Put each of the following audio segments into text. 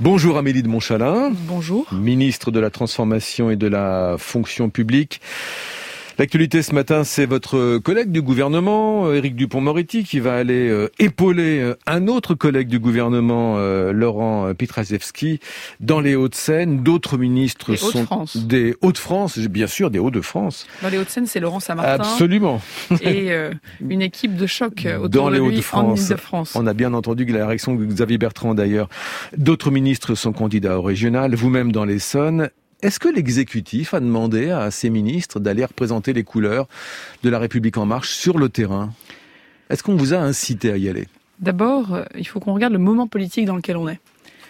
Bonjour Amélie de Montchalin. Bonjour. Ministre de la Transformation et de la Fonction publique. L'actualité ce matin, c'est votre collègue du gouvernement, Éric Dupond-Moretti, qui va aller épauler un autre collègue du gouvernement, Laurent Pietraszewski, dans les Hauts-de-Seine. D'autres ministres sont des Hauts-de-France, bien sûr, des Hauts-de-France. Dans les Hauts-de-Seine, c'est Laurent Saint-Martin. Absolument. Et une équipe de choc autour dans les de lui Hauts-de-France. En Ile-de-France. On a bien entendu la réaction de Xavier Bertrand d'ailleurs. D'autres ministres sont candidats au régional, vous-même dans l'Essonne. Est-ce que l'exécutif a demandé à ses ministres d'aller représenter les couleurs de La République En Marche sur le terrain ? Est-ce qu'on vous a incité à y aller ? D'abord, il faut qu'on regarde le moment politique dans lequel on est.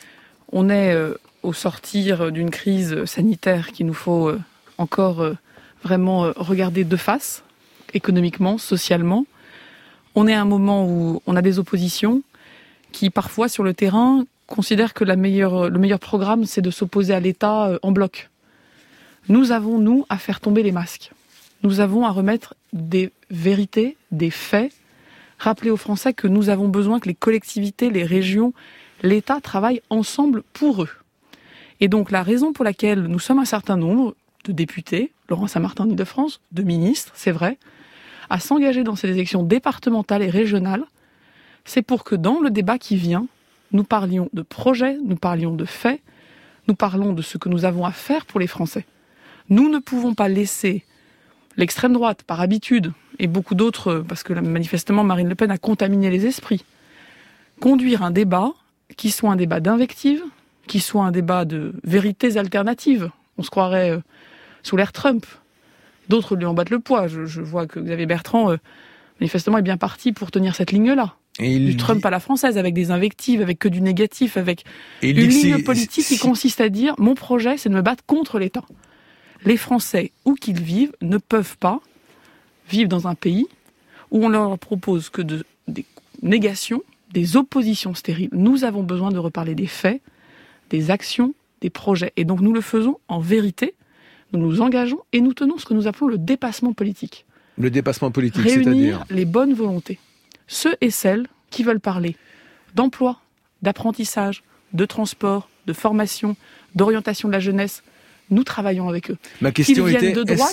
On est au sortir d'une crise sanitaire qu'il nous faut encore vraiment regarder de face, économiquement, socialement. On est à un moment où on a des oppositions qui, parfois, sur le terrain, considère que le meilleur programme, c'est de s'opposer à l'État en bloc. Nous avons, nous, à faire tomber les masques. Nous avons à remettre des vérités, des faits, rappeler aux Français que nous avons besoin que les collectivités, les régions, l'État travaillent ensemble pour eux. Et donc la raison pour laquelle nous sommes un certain nombre de députés, Laurent Saint-Martin en Ile-de-France, de ministres, c'est vrai, à s'engager dans ces élections départementales et régionales, c'est pour que dans le débat qui vient, nous parlions de projets, nous parlions de faits, nous parlons de ce que nous avons à faire pour les Français. Nous ne pouvons pas laisser l'extrême droite, par habitude, et beaucoup d'autres, parce que manifestement Marine Le Pen a contaminé les esprits, conduire un débat qui soit un débat d'invective, qui soit un débat de vérités alternatives. On se croirait sous l'ère Trump. D'autres lui en battent le poids. Je vois que Xavier Bertrand, manifestement, est bien parti pour tenir cette ligne-là. Du Trump à la française, avec des invectives, avec que du négatif, avec une ligne politique qui consiste à dire « Mon projet, c'est de me battre contre l'État ». Les Français, où qu'ils vivent, ne peuvent pas vivre dans un pays où on leur propose que des négations, des oppositions stériles. Nous avons besoin de reparler des faits, des actions, des projets. Et donc nous le faisons en vérité, nous nous engageons et nous tenons ce que nous appelons le dépassement politique. Le dépassement politique, réunir c'est-à-dire les bonnes volontés. Ceux et celles qui veulent parler d'emploi, d'apprentissage, de transport, de formation, d'orientation de la jeunesse, nous travaillons avec eux. Ma question était, est-ce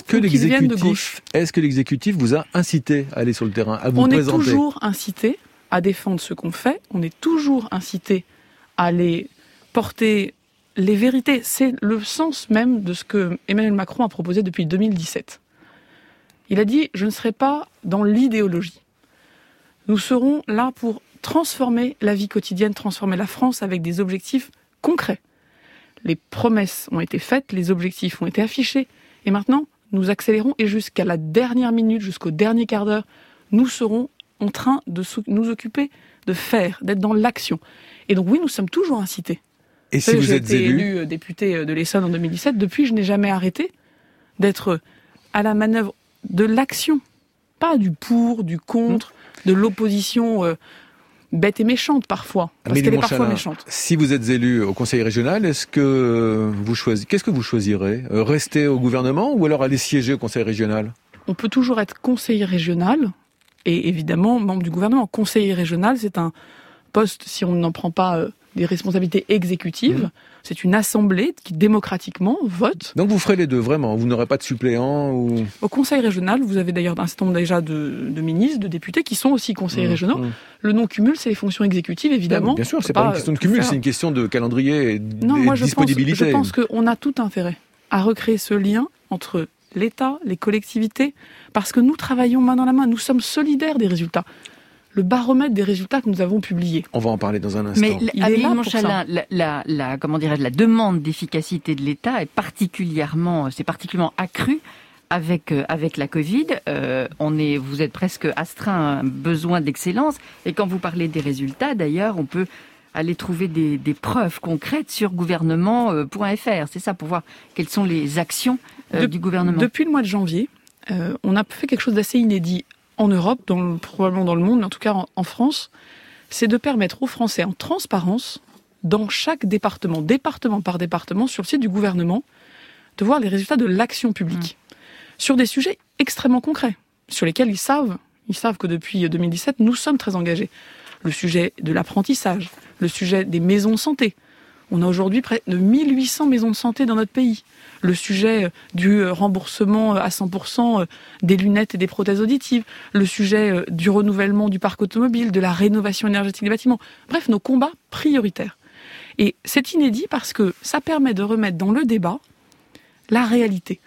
que l'exécutif vous a incité à aller sur le terrain, à vous présenter ? On est toujours incité à défendre ce qu'on fait, on est toujours incité à aller porter les vérités. C'est le sens même de ce que Emmanuel Macron a proposé depuis 2017. Il a dit « Je ne serai pas dans l'idéologie ». Nous serons là pour transformer la vie quotidienne, transformer la France avec des objectifs concrets. Les promesses ont été faites, les objectifs ont été affichés. Et maintenant, nous accélérons et jusqu'à la dernière minute, jusqu'au dernier quart d'heure, nous serons en train de nous occuper de faire, d'être dans l'action. Et donc oui, nous sommes toujours incités. Et si vous êtes élu ? J'ai été élu député de l'Essonne en 2017. Depuis, je n'ai jamais arrêté d'être à la manœuvre de l'action. Pas du pour, du contre, de l'opposition bête et méchante parfois, parce qu'elle est parfois méchante. Si vous êtes élu au Conseil régional, qu'est-ce que vous choisirez ? Rester au gouvernement ou alors aller siéger au Conseil régional ? On peut toujours être conseiller régional et évidemment membre du gouvernement. Conseiller régional, c'est un poste, si on n'en prend pas des responsabilités exécutives, c'est une assemblée qui démocratiquement vote. Donc vous ferez les deux, vraiment ? Vous n'aurez pas de suppléant ou... Au Conseil régional, vous avez d'ailleurs un certain nombre déjà de ministres, de députés qui sont aussi conseillers régionaux. Le non-cumul, c'est les fonctions exécutives, évidemment. Bien sûr, c'est pas une question de cumul, c'est une question de calendrier et de disponibilité. Je pense qu'on a tout intérêt à recréer ce lien entre l'État, les collectivités, parce que nous travaillons main dans la main, nous sommes solidaires des résultats. Le baromètre des résultats que nous avons publiés. On va en parler dans un instant. Mais Amélie de Montchalin, la demande d'efficacité de l'État est particulièrement accrue avec la Covid. Vous êtes presque astreint à un besoin d'excellence. Et quand vous parlez des résultats, d'ailleurs, on peut aller trouver des preuves concrètes sur gouvernement.fr. C'est ça, pour voir quelles sont les actions du gouvernement. Depuis le mois de janvier, on a fait quelque chose d'assez inédit en Europe, probablement dans le monde, mais en tout cas en France, c'est de permettre aux Français en transparence, dans chaque département par département, sur le site du gouvernement, de voir les résultats de l'action publique. Sur des sujets extrêmement concrets, sur lesquels ils savent que depuis 2017, nous sommes très engagés. Le sujet de l'apprentissage, le sujet des maisons de santé. On a aujourd'hui près de 1800 maisons de santé dans notre pays. Le sujet du remboursement à 100% des lunettes et des prothèses auditives, le sujet du renouvellement du parc automobile, de la rénovation énergétique des bâtiments. Bref, nos combats prioritaires. Et c'est inédit parce que ça permet de remettre dans le débat la réalité.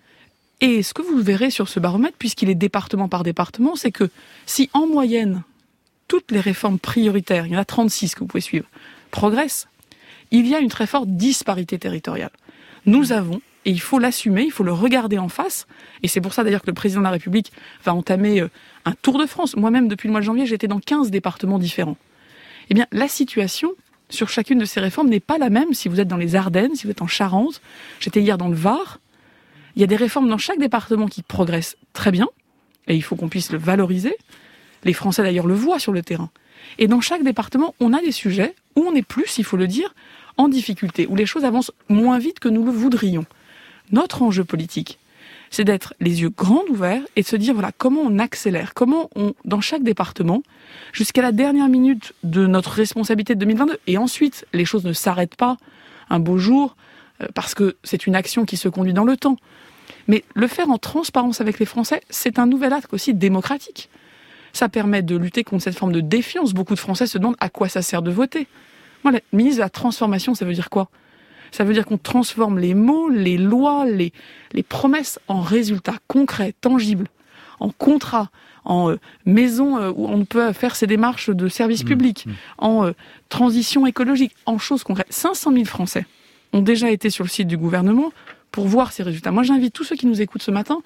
Et ce que vous verrez sur ce baromètre, puisqu'il est département par département, c'est que si en moyenne, toutes les réformes prioritaires, il y en a 36 que vous pouvez suivre, progressent, il y a une très forte disparité territoriale. Nous avons, et il faut l'assumer, il faut le regarder en face, et c'est pour ça d'ailleurs que le président de la République va entamer un tour de France. Moi-même, depuis le mois de janvier, j'étais dans 15 départements différents. Eh bien, la situation sur chacune de ces réformes n'est pas la même si vous êtes dans les Ardennes, si vous êtes en Charente. J'étais hier dans le Var. Il y a des réformes dans chaque département qui progressent très bien, et il faut qu'on puisse le valoriser. Les Français d'ailleurs le voient sur le terrain. Et dans chaque département, on a des sujets où on est plus, il faut le dire, en difficulté, où les choses avancent moins vite que nous le voudrions. Notre enjeu politique, c'est d'être les yeux grands ouverts et de se dire, voilà, comment on accélère, comment on, dans chaque département, jusqu'à la dernière minute de notre responsabilité de 2022, et ensuite, les choses ne s'arrêtent pas un beau jour, parce que c'est une action qui se conduit dans le temps. Mais le faire en transparence avec les Français, c'est un nouvel acte aussi démocratique. Ça permet de lutter contre cette forme de défiance. Beaucoup de Français se demandent à quoi ça sert de voter. Moi, le ministre de la Transformation, ça veut dire quoi ? Ça veut dire qu'on transforme les mots, les lois, les promesses en résultats concrets, tangibles, en contrats, en maisons où on peut faire ses démarches de services publics, en transition écologique, en choses concrètes. 500 000 Français ont déjà été sur le site du gouvernement pour voir ces résultats. Moi, j'invite tous ceux qui nous écoutent ce matin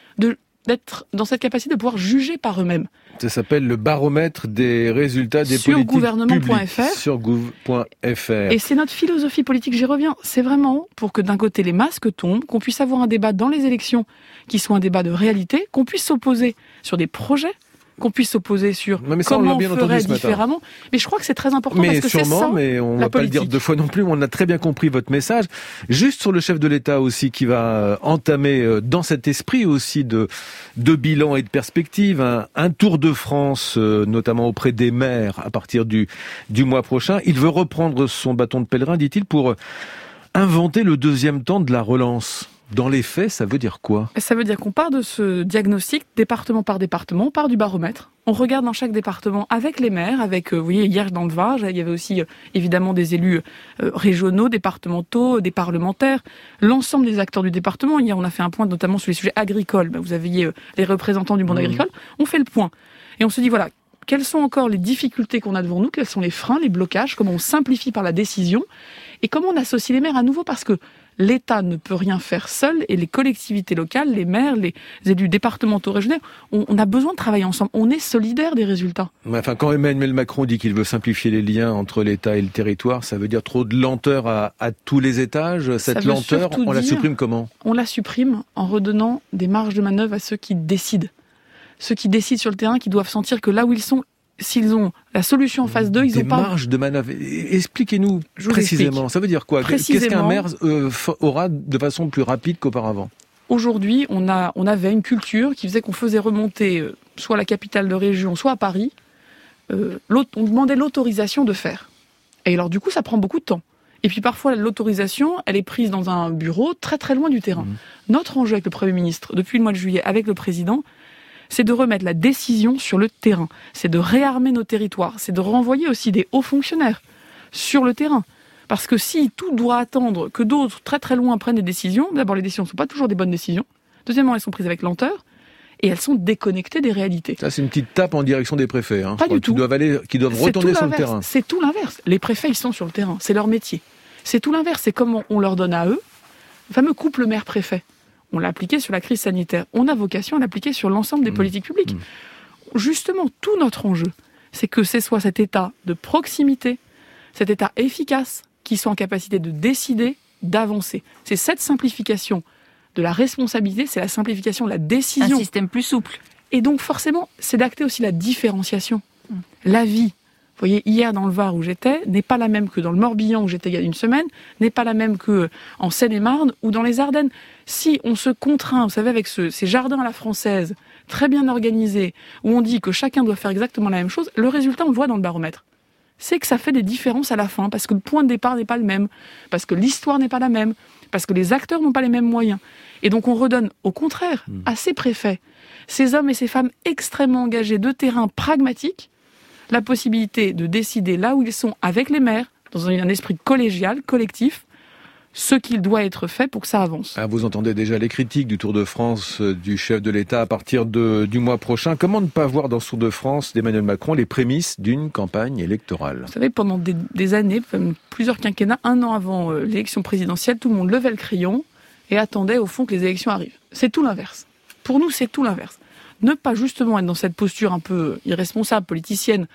d'être dans cette capacité de pouvoir juger par eux-mêmes. Ça s'appelle le baromètre des résultats des politiques publiques sur gouv.fr. Et c'est notre philosophie politique, j'y reviens. C'est vraiment pour que d'un côté les masques tombent, qu'on puisse avoir un débat dans les élections qui soit un débat de réalité, qu'on puisse s'opposer sur des projets, qu'on puisse s'opposer sur comment on ferait différemment. Mais je crois que c'est très important parce que c'est ça, mais on ne va pas le dire deux fois non plus. On a très bien compris votre message. Juste sur le chef de l'État aussi qui va entamer dans cet esprit aussi de bilan et de perspective un tour de France, notamment auprès des maires à partir du mois prochain. Il veut reprendre son bâton de pèlerin, dit-il, pour inventer le deuxième temps de la relance. Dans les faits, ça veut dire quoi ? Ça veut dire qu'on part de ce diagnostic, département par département, on part du baromètre. On regarde dans chaque département avec les maires, avec, vous voyez, hier dans le Var, il y avait aussi évidemment des élus régionaux, départementaux, des parlementaires, l'ensemble des acteurs du département. Hier, on a fait un point notamment sur les sujets agricoles. Vous aviez les représentants du monde agricole. On fait le point. Et on se dit, voilà, quelles sont encore les difficultés qu'on a devant nous ? Quels sont les freins, les blocages ? Comment on simplifie par la décision ? Et comment on associe les maires à nouveau ? Parce que l'État ne peut rien faire seul et les collectivités locales, les maires, les élus départementaux, régionaux, on a besoin de travailler ensemble. On est solidaires des résultats. Enfin, quand Emmanuel Macron dit qu'il veut simplifier les liens entre l'État et le territoire, ça veut dire trop de lenteur à tous les étages. Cette lenteur, on la supprime comment ? On la supprime en redonnant des marges de manœuvre à ceux qui décident. Ceux qui décident sur le terrain, qui doivent sentir que là où ils sont, s'ils ont la solution en face d'eux, ils n'ont pas... Des marges de manœuvre. Expliquez-nous précisément. Ça veut dire quoi ? Qu'est-ce qu'un maire aura de façon plus rapide qu'auparavant ? Aujourd'hui, on avait une culture qui faisait qu'on faisait remonter soit à la capitale de région, soit à Paris. On demandait l'autorisation de faire. Et alors du coup, ça prend beaucoup de temps. Et puis parfois, l'autorisation, elle est prise dans un bureau très très loin du terrain. Notre enjeu avec le Premier ministre, depuis le mois de juillet, avec le Président, c'est de remettre la décision sur le terrain, c'est de réarmer nos territoires, c'est de renvoyer aussi des hauts fonctionnaires sur le terrain. Parce que si tout doit attendre que d'autres très très loin prennent des décisions, d'abord les décisions ne sont pas toujours des bonnes décisions, deuxièmement elles sont prises avec lenteur, et elles sont déconnectées des réalités. Ça c'est une petite tape en direction des préfets, pas du tout. Qui doivent retourner sur le terrain. C'est tout l'inverse. Les préfets ils sont sur le terrain, c'est leur métier. C'est tout l'inverse, c'est comme on leur donne à eux, le fameux couple maire-préfet. On l'a appliqué sur la crise sanitaire. On a vocation à l'appliquer sur l'ensemble des politiques publiques. Justement, tout notre enjeu, c'est que ce soit cet État de proximité, cet État efficace, qui soit en capacité de décider, d'avancer. C'est cette simplification de la responsabilité, c'est la simplification de la décision. Un système plus souple. Et donc, forcément, c'est d'acter aussi la différenciation. La vie, vous voyez, hier dans le Var où j'étais, n'est pas la même que dans le Morbihan où j'étais il y a une semaine, n'est pas la même que en Seine-et-Marne ou dans les Ardennes. Si on se contraint, vous savez, avec ces jardins à la française, très bien organisés, où on dit que chacun doit faire exactement la même chose, le résultat, on le voit dans le baromètre. c'est que ça fait des différences à la fin, parce que le point de départ n'est pas le même, parce que l'histoire n'est pas la même, parce que les acteurs n'ont pas les mêmes moyens. Et donc on redonne, au contraire, à ces préfets, ces hommes et ces femmes extrêmement engagés de terrain pragmatique, la possibilité de décider là où ils sont avec les maires, dans un esprit collégial, collectif, ce qu'il doit être fait pour que ça avance. Ah, vous entendez déjà les critiques du Tour de France du chef de l'État à partir du mois prochain. Comment ne pas voir dans ce Tour de France d'Emmanuel Macron les prémices d'une campagne électorale ? Vous savez, pendant des années, plusieurs quinquennats, 1 an avant l'élection présidentielle, tout le monde levait le crayon et attendait au fond que les élections arrivent. C'est tout l'inverse. Pour nous, c'est tout l'inverse. Ne pas justement être dans cette posture un peu irresponsable, politicienne,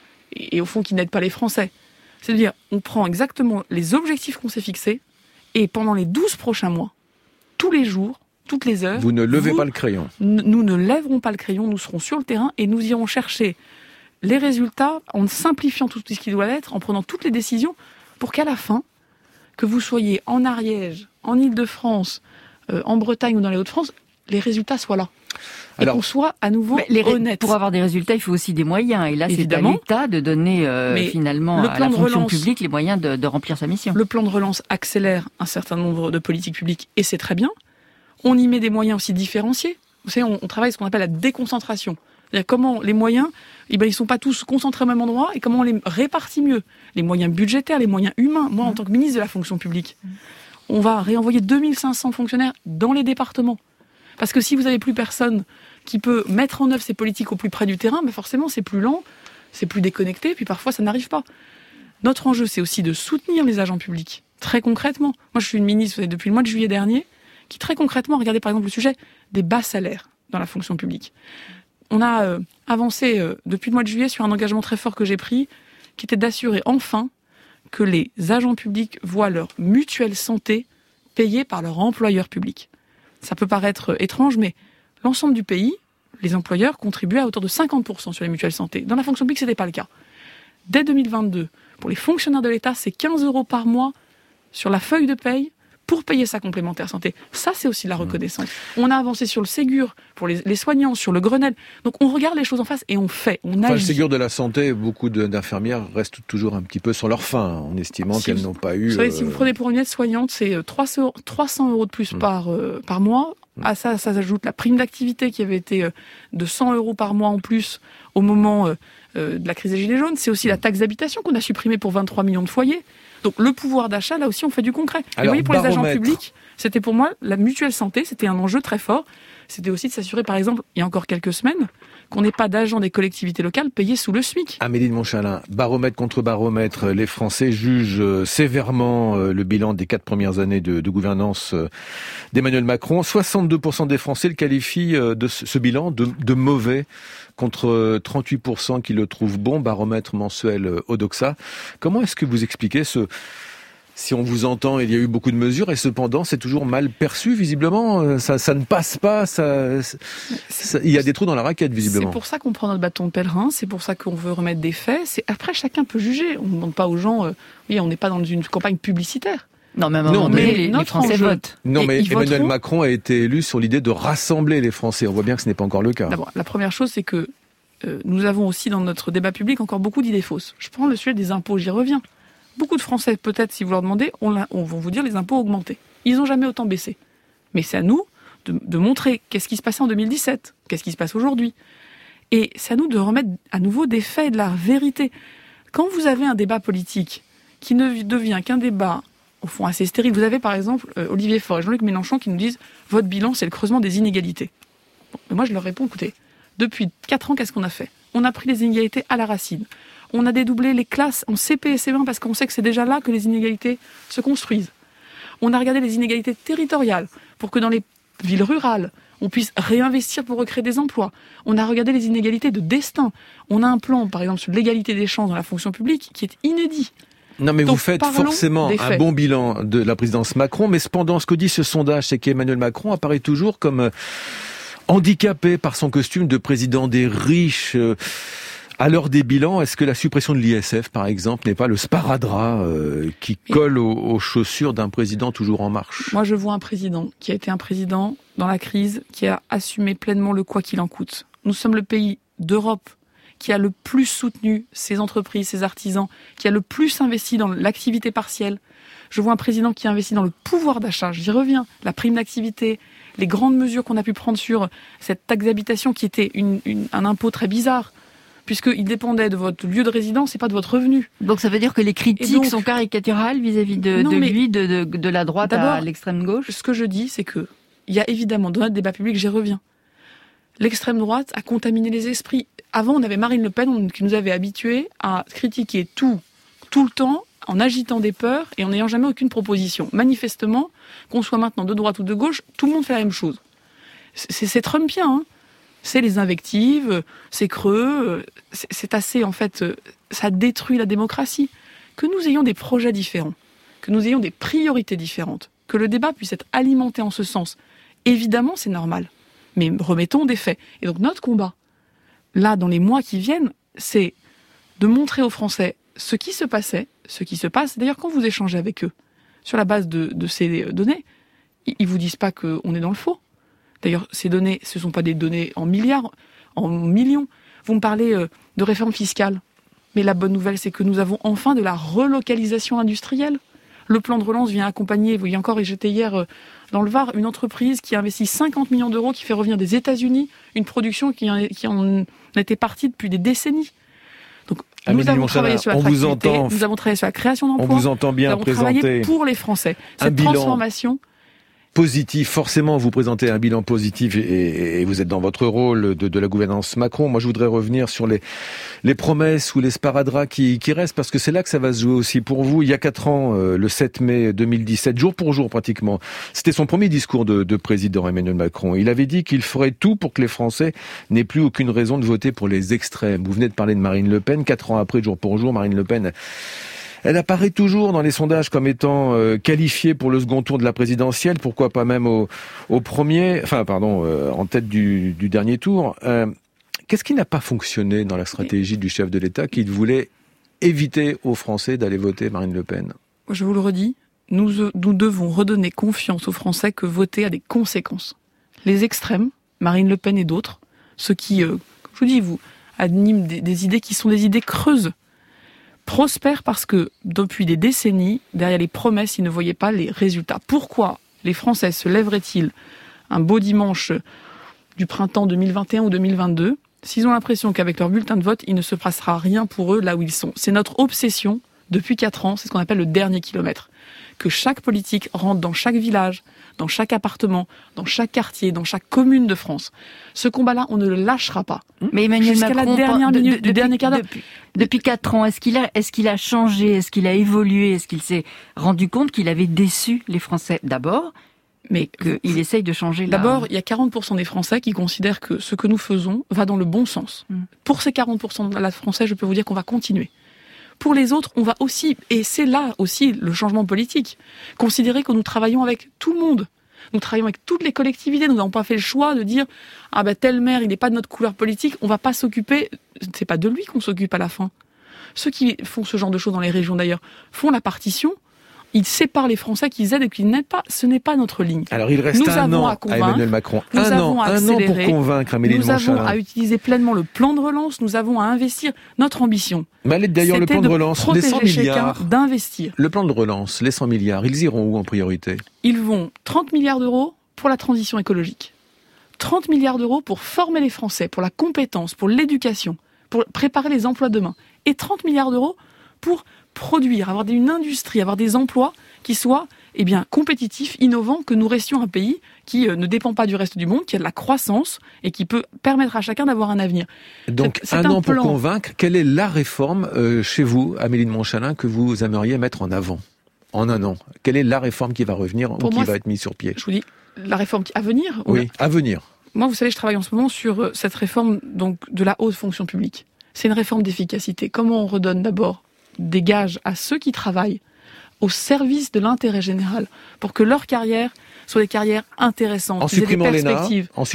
et au fond qui n'aide pas les Français. C'est-à-dire, on prend exactement les objectifs qu'on s'est fixés, et pendant les 12 prochains mois, tous les jours, toutes les heures... Vous ne levez pas le crayon. Nous ne lèverons pas le crayon, nous serons sur le terrain et nous irons chercher les résultats en simplifiant tout ce qui doit être, en prenant toutes les décisions pour qu'à la fin, que vous soyez en Ariège, en Île-de-France, en Bretagne ou dans les Hauts-de-France, les résultats soient là. Et qu'on soit à nouveau honnête. Pour avoir des résultats, il faut aussi des moyens. Et là, évidemment, c'est à l'État de donner finalement à la fonction publique les moyens de remplir sa mission. Le plan de relance accélère un certain nombre de politiques publiques et c'est très bien. On y met des moyens aussi différenciés. Vous savez, on travaille ce qu'on appelle la déconcentration. C'est-à-dire comment les moyens, ils sont pas tous concentrés au même endroit et comment on les répartit mieux. Les moyens budgétaires, les moyens humains. Moi, en tant que ministre de la fonction publique, on va réenvoyer 2500 fonctionnaires dans les départements. Parce que si vous n'avez plus personne qui peut mettre en œuvre ces politiques au plus près du terrain, forcément c'est plus lent, c'est plus déconnecté, puis parfois ça n'arrive pas. Notre enjeu, c'est aussi de soutenir les agents publics, très concrètement. Moi je suis une ministre, vous savez, depuis le mois de juillet dernier, qui très concrètement a regardé par exemple le sujet des bas salaires dans la fonction publique. On a avancé depuis le mois de juillet sur un engagement très fort que j'ai pris, qui était d'assurer enfin que les agents publics voient leur mutuelle santé payée par leur employeur public. Ça peut paraître étrange, mais l'ensemble du pays, les employeurs contribuaient à hauteur de 50% sur les mutuelles santé. Dans la fonction publique, ce n'était pas le cas. Dès 2022, pour les fonctionnaires de l'État, c'est 15 € par mois sur la feuille de paye pour payer sa complémentaire santé. Ça, c'est aussi de la reconnaissance. On a avancé sur le Ségur, pour les soignants, sur le Grenelle. Donc on regarde les choses en face et on fait, on agit. Le Ségur de la santé, beaucoup d'infirmières restent toujours un petit peu sur leur faim, en estimant qu'elles n'ont pas eu... Vous savez, si vous prenez pour une aide-soignante, c'est 300 € de plus par mois. À ça s'ajoute la prime d'activité qui avait été de 100 € par mois en plus au moment de la crise des Gilets jaunes. C'est aussi la taxe d'habitation qu'on a supprimée pour 23 millions de foyers. Donc le pouvoir d'achat, là aussi, on fait du concret. Alors, vous voyez, pour les agents publics, c'était pour moi la mutuelle santé, c'était un enjeu très fort. C'était aussi de s'assurer, par exemple, il y a encore quelques semaines, qu'on n'ait pas d'agents des collectivités locales payés sous le SMIC. Amélie de Montchalin, baromètre contre baromètre, les Français jugent sévèrement le bilan des 4 premières années de gouvernance d'Emmanuel Macron. 62% des Français le qualifient de ce bilan de mauvais, contre 38% qui le trouvent bon, baromètre mensuel Odoxa. Comment est-ce que vous expliquez si on vous entend, il y a eu beaucoup de mesures et cependant c'est toujours mal perçu visiblement, ça ne passe pas, il y a des trous dans la raquette visiblement. C'est pour ça qu'on prend notre bâton de pèlerin, c'est pour ça qu'on veut remettre des faits. Après chacun peut juger, on ne demande pas aux gens, on n'est pas dans une campagne publicitaire. Non, mais à un moment donné, les Français votent. Non, mais Emmanuel Macron a été élu sur l'idée de rassembler les Français. On voit bien que ce n'est pas encore le cas. D'abord, la première chose, c'est que nous avons aussi dans notre débat public encore beaucoup d'idées fausses. Je prends le sujet des impôts, j'y reviens. Beaucoup de Français, peut-être, si vous leur demandez, on vont vous dire les impôts ont augmenté. Ils n'ont jamais autant baissé. Mais c'est à nous de montrer qu'est-ce qui se passait en 2017, qu'est-ce qui se passe aujourd'hui. Et c'est à nous de remettre à nouveau des faits et de la vérité. Quand vous avez un débat politique qui ne devient qu'un débat au fond assez stérile. Vous avez par exemple Olivier Faure et Jean-Luc Mélenchon qui nous disent « Votre bilan, c'est le creusement des inégalités ». Moi, je leur réponds « Écoutez, depuis 4 ans, qu'est-ce qu'on a fait ? On a pris les inégalités à la racine. On a dédoublé les classes en CP et CE1 parce qu'on sait que c'est déjà là que les inégalités se construisent. On a regardé les inégalités territoriales pour que dans les villes rurales, on puisse réinvestir pour recréer des emplois. On a regardé les inégalités de destin. On a un plan, par exemple, sur l'égalité des chances dans la fonction publique qui est inédit. Non, mais donc, vous faites forcément un bon bilan de la présidence Macron, mais cependant, ce que dit ce sondage, c'est qu'Emmanuel Macron apparaît toujours comme handicapé par son costume de président des riches. À l'heure des bilans, est-ce que la suppression de l'ISF, par exemple, n'est pas le sparadrap qui colle aux chaussures d'un président toujours en marche ? Moi, je vois un président qui a été un président dans la crise, qui a assumé pleinement le quoi qu'il en coûte. Nous sommes le pays d'Europe qui a le plus soutenu ses entreprises, ses artisans, qui a le plus investi dans l'activité partielle. Je vois un président qui investit dans le pouvoir d'achat, j'y reviens, la prime d'activité, les grandes mesures qu'on a pu prendre sur cette taxe d'habitation qui était un impôt très bizarre, puisqu'il dépendait de votre lieu de résidence et pas de votre revenu. Donc ça veut dire que les critiques sont caricaturales vis-à-vis de la droite à l'extrême gauche? Ce que je dis, c'est que il y a évidemment, dans notre débat public, j'y reviens, l'extrême droite a contaminé les esprits. Avant, on avait Marine Le Pen qui nous avait habitués à critiquer tout le temps, en agitant des peurs et en n'ayant jamais aucune proposition. Manifestement, qu'on soit maintenant de droite ou de gauche, tout le monde fait la même chose. C'est trumpien, hein. C'est les invectives, c'est creux, c'est assez, en fait, ça détruit la démocratie. Que nous ayons des projets différents, que nous ayons des priorités différentes, que le débat puisse être alimenté en ce sens, évidemment, c'est normal. Mais remettons des faits. Et donc notre combat, là, dans les mois qui viennent, c'est de montrer aux Français ce qui se passait, ce qui se passe. D'ailleurs, quand vous échangez avec eux, sur la base de ces données, ils vous disent pas qu'on est dans le faux. D'ailleurs, ces données, ce ne sont pas des données en milliards, en millions. Vous me parlez de réforme fiscale. Mais la bonne nouvelle, c'est que nous avons enfin de la relocalisation industrielle. Le plan de relance vient accompagner, vous voyez encore, et j'étais hier dans le Var, une entreprise qui investit 50 millions d'euros, qui fait revenir des États-Unis une production qui en était partie depuis des décennies. Donc, nous avons travaillé sur l'attractivité, nous avons travaillé sur la création d'emplois, on vous entend bien nous avons travaillé pour les Français. Cette transformation positif, forcément vous présentez un bilan positif et vous êtes dans votre rôle de la gouvernance Macron. Moi je voudrais revenir sur les promesses ou les sparadraps qui restent, parce que c'est là que ça va se jouer aussi pour vous. Il y a 4 ans, le 7 mai 2017, jour pour jour pratiquement, c'était son premier discours de président Emmanuel Macron. Il avait dit qu'il ferait tout pour que les Français n'aient plus aucune raison de voter pour les extrêmes. Vous venez de parler de Marine Le Pen, 4 ans après, jour pour jour, Marine Le Pen, elle apparaît toujours dans les sondages comme étant qualifiée pour le second tour de la présidentielle, pourquoi pas même au premier, en tête du dernier tour. Qu'est-ce qui n'a pas fonctionné dans la stratégie du chef de l'État qui voulait éviter aux Français d'aller voter Marine Le Pen? Je vous le redis, nous devons redonner confiance aux Français que voter a des conséquences. Les extrêmes, Marine Le Pen et d'autres, ceux qui, je vous dis, vous animent des idées qui sont des idées creuses, prospèrent parce que, depuis des décennies, derrière les promesses, ils ne voyaient pas les résultats. Pourquoi les Français se lèveraient-ils un beau dimanche du printemps 2021 ou 2022 s'ils ont l'impression qu'avec leur bulletin de vote, il ne se passera rien pour eux là où ils sont? C'est notre obsession depuis 4 ans, c'est ce qu'on appelle le dernier kilomètre. Que chaque politique rentre dans chaque village, dans chaque appartement, dans chaque quartier, dans chaque commune de France. Ce combat-là, on ne le lâchera pas. Mais Emmanuel Jusqu'à Macron, la dernière minute, du dernier quart d'heure. Depuis 4 ans, est-ce qu'il a changé, est-ce qu'il a évolué, est-ce qu'il s'est rendu compte qu'il avait déçu les Français d'abord, mais qu'il essaye de changer là? D'abord, il y a 40% des Français qui considèrent que ce que nous faisons va dans le bon sens. Pour ces 40% de Français, je peux vous dire qu'on va continuer. Pour les autres, on va aussi, et c'est là aussi le changement politique, considérer que nous travaillons avec tout le monde. Nous travaillons avec toutes les collectivités. Nous n'avons pas fait le choix de dire tel maire, il n'est pas de notre couleur politique, on va pas s'occuper. C'est pas de lui qu'on s'occupe à la fin. Ceux qui font ce genre de choses dans les régions d'ailleurs font la partition. Ils séparent les Français qu'ils aident et qu'ils n'aident pas. Ce n'est pas notre ligne. Alors il reste un an à Emmanuel Macron. Un an pour convaincre Amélie de Montchalin. Nous avons à utiliser pleinement le plan de relance. Nous avons à investir. Notre ambition, mais d'ailleurs, le plan de relance, les 100 milliards, d'investir. Le plan de relance, les 100 milliards, ils iront où en priorité? Ils vont 30 milliards d'euros pour la transition écologique. 30 milliards d'euros pour former les Français, pour la compétence, pour l'éducation, pour préparer les emplois de demain. Et 30 milliards d'euros pour produire, avoir une industrie, avoir des emplois qui soient compétitifs, innovants, que nous restions un pays qui ne dépend pas du reste du monde, qui a de la croissance et qui peut permettre à chacun d'avoir un avenir. Donc c'est un an pour convaincre. Quelle est la réforme chez vous, Amélie de Montchalin, que vous aimeriez mettre en avant en un an? Quelle est la réforme qui va revenir ou qui va être mise sur pied? Je vous dis, la réforme à venir? Oui, à venir. Moi, vous savez, je travaille en ce moment sur cette réforme donc de la haute fonction publique. C'est une réforme d'efficacité. Comment on redonne d'abord des gages à ceux qui travaillent au service de l'intérêt général pour que leur carrière soit des carrières intéressantes, en supprimant l'ENA,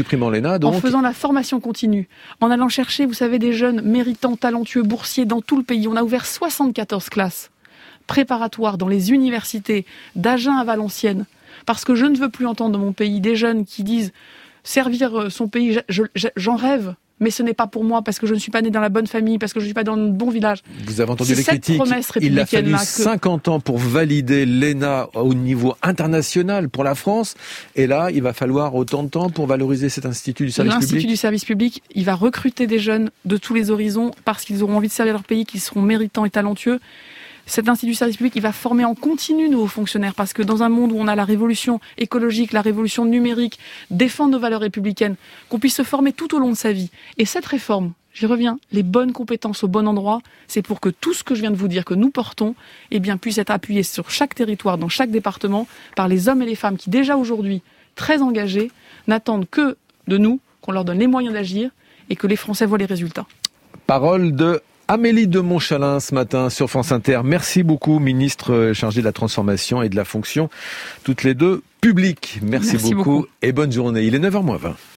donc. En faisant la formation continue, en allant chercher, vous savez, des jeunes méritants, talentueux, boursiers dans tout le pays. On a ouvert 74 classes préparatoires dans les universités d'Agen à Valenciennes, parce que je ne veux plus entendre dans mon pays des jeunes qui disent servir son pays, j'en rêve. mais ce n'est pas pour moi parce que je ne suis pas né dans la bonne famille, parce que je ne suis pas dans le bon village. Vous avez entendu les critiques. Il a fallu 50 ans pour valider l'ENA au niveau international pour la France. Et là, il va falloir autant de temps pour valoriser cet institut du service public. L'Institut du service public, il va recruter des jeunes de tous les horizons parce qu'ils auront envie de servir leur pays, qu'ils seront méritants et talentueux. Cet institut du service public, il va former en continu nos hauts fonctionnaires parce que dans un monde où on a la révolution écologique, la révolution numérique, défendre nos valeurs républicaines, qu'on puisse se former tout au long de sa vie. Et cette réforme, j'y reviens, les bonnes compétences au bon endroit, c'est pour que tout ce que je viens de vous dire, que nous portons, eh bien, puisse être appuyé sur chaque territoire, dans chaque département, par les hommes et les femmes qui déjà aujourd'hui, très engagés, n'attendent que de nous, qu'on leur donne les moyens d'agir et que les Français voient les résultats. Parole de Amélie de Montchalin ce matin sur France Inter. Merci beaucoup, ministre chargée de la transformation et de la fonction, toutes les deux publiques. Merci beaucoup et bonne journée. Il est 9h moins 20.